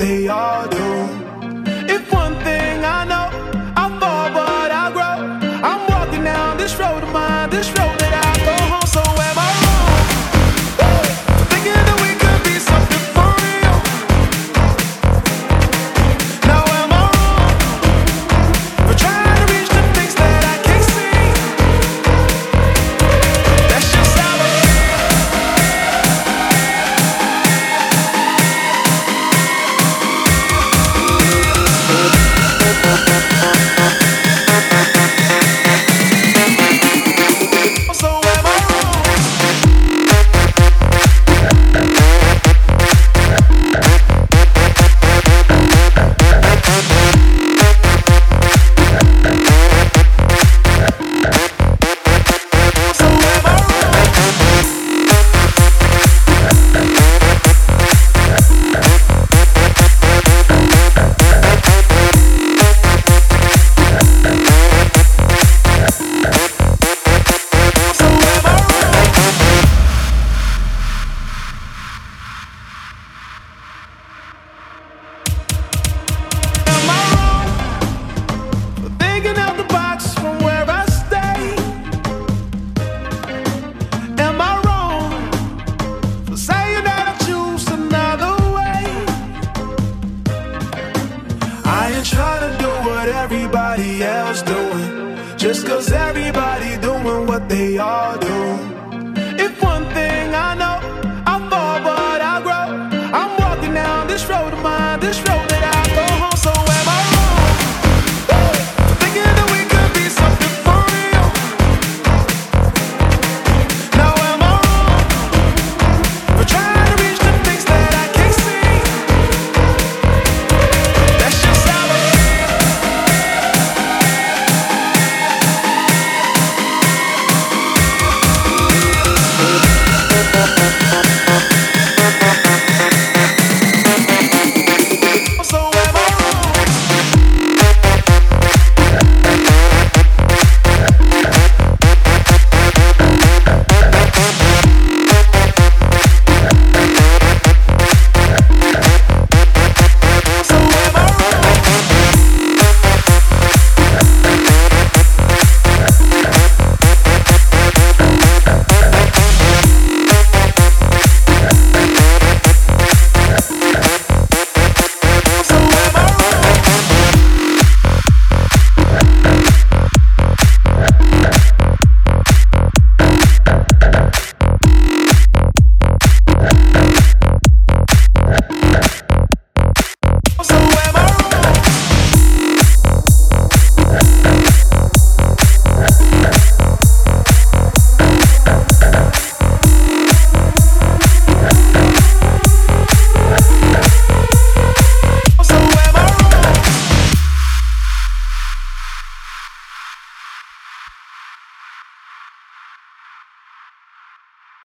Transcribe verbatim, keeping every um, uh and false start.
they all do. If one thing I know, I fall but I grow. I'm walking down this road of mine, this road that I go home. So am I wrong for thinking that we could be something for real? Now am I wrong for trying to reach the things that I can't see? That's just how I so am I wrong? So am I So am I wrong? Am I wrong for thinking out the box from where I stay? Am I wrong for saying that I choose another way? I ain't trying to do what everybody else doing, just 'cause everybody doing what they all do.